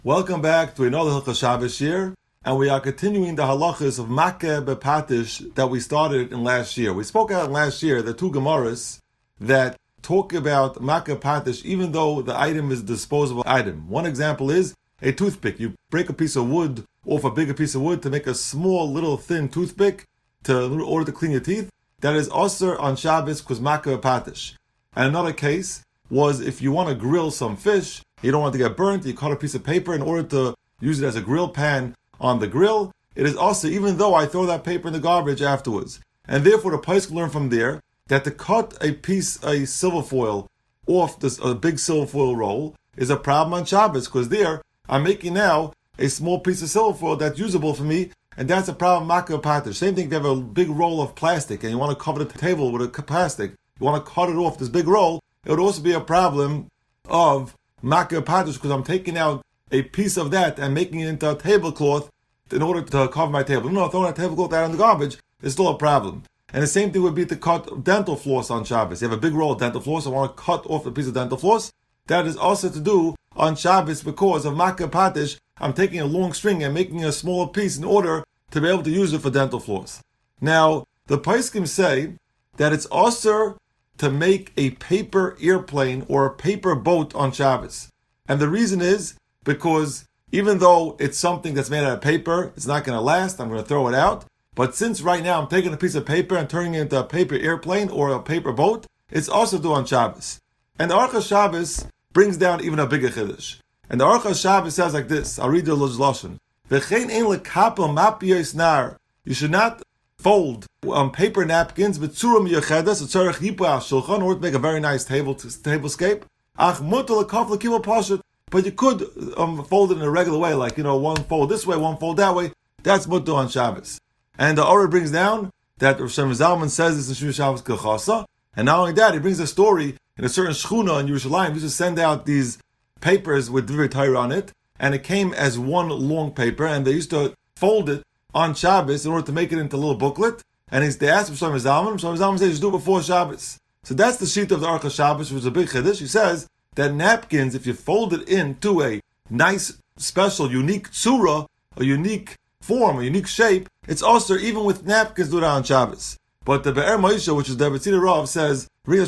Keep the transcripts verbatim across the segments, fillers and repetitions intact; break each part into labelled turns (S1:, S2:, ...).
S1: Welcome back to another Hilchos Shabbos year, and we are continuing the halachas of Makeh Bepatish that we started in last year. We spoke out last year the two Gemaras that talk about Makeh Bepatish even though the item is a disposable item. One example is a toothpick. You break a piece of wood off a bigger piece of wood to make a small, little, thin toothpick to, in order to clean your teeth. That is also on Shabbos because Makeh Bepatish. And another case was if you want to grill some fish, you don't want to get burnt, you cut a piece of paper in order to use it as a grill pan on the grill. It is also, even though I throw that paper in the garbage afterwards. And therefore the Pais can learn from there that to cut a piece, a silver foil off this, a big silver foil roll is a problem on Shabbos, because there I'm making now a small piece of silver foil that's usable for me, and that's a problem Makeh Bepatish. Same thing if you have a big roll of plastic and you want to cover the table with a plastic, you want to cut it off this big roll, it would also be a problem of Makeh Bepatish because I'm taking out a piece of that and making it into a tablecloth in order to cover my table. No, throwing a tablecloth out in the garbage is still a problem. And the same thing would be to cut dental floss on Shabbos. You have a big roll of dental floss, I want to cut off a piece of dental floss. That is also to do on Shabbos because of Makeh Bepatish. I'm taking a long string and making a smaller piece in order to be able to use it for dental floss. Now, the Paiskim say that it's also to make a paper airplane or a paper boat on Shabbos. And the reason is because even though it's something that's made out of paper, it's not going to last, I'm going to throw it out. But since right now I'm taking a piece of paper and turning it into a paper airplane or a paper boat, it's also due on Shabbos. And the Aruch HaShabbos brings down even a bigger chiddush. And the Aruch HaShabbos says like this, I'll read the Lashon. V'chein ein lekapel mapiyos nar. You should not fold um, paper napkins with tzura miyachedes, tzarech hipa al shulchan, in order to make a very nice table tablescape. Ach mutar lekaf lekibul pashut. But you could um, fold it in a regular way, like, you know, one fold this way, one fold that way. That's mutar on Shabbos. And the Aruch brings down that Rav Shlomo Zalman says this in Shmini Shabbos Kechasa. And not only that, he brings a story in a certain shchuna in Yerushalayim. He used to send out these papers with Divrei Torah on it, and it came as one long paper, and they used to fold it on Shabbos in order to make it into a little booklet. And they asked Rav Shlomo Zalman, Shlomo Zalman says, do it before Shabbos. So that's the sheet of the Aruch HaShabbos, which is a big chiddush. He says that napkins, if you fold it into a nice, special, unique tzura, a unique form, a unique shape, it's also, even with napkins, do it on Shabbos. But the Be'er Moshe, which is the Betzina Rav, says,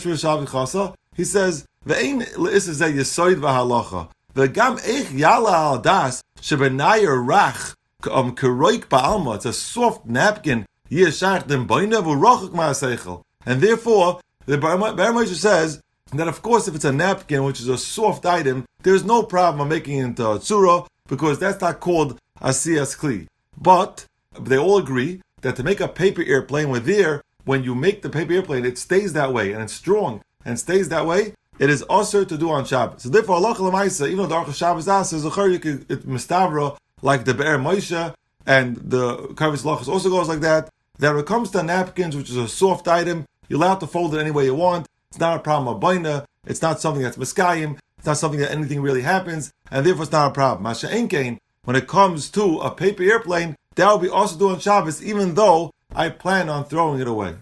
S1: he says, Ve'ein le'issa zeh yesoid v'halacha. Ve'gam eich yala al das, shebenayir rach, um, keroik ba'alma. It's a soft napkin, yeshach dem boina v'rochak ma'aseichel. And therefore, the Be'er Moshe says, that of course if it's a napkin, which is a soft item, there's no problem of making it into a tzura, because that's not called asiyas kli. But they all agree that to make a paper airplane with there, when you make the paper airplane, it stays that way, and it's strong, and stays that way, it is also to do on Shabbos. So therefore, halacha l'maisa, even though the Aruch HaShabbos asks, it's mistavra, like the Be'er Moshe, and the Karvis Lachos also goes like that, that when it comes to napkins, which is a soft item, you're allowed to fold it any way you want. It's not a problem of baina, it's not something that's miskayim, it's not something that anything really happens, and therefore it's not a problem. Masha Enkein, when it comes to a paper airplane, that will be also due on Shabbos, even though I plan on throwing it away.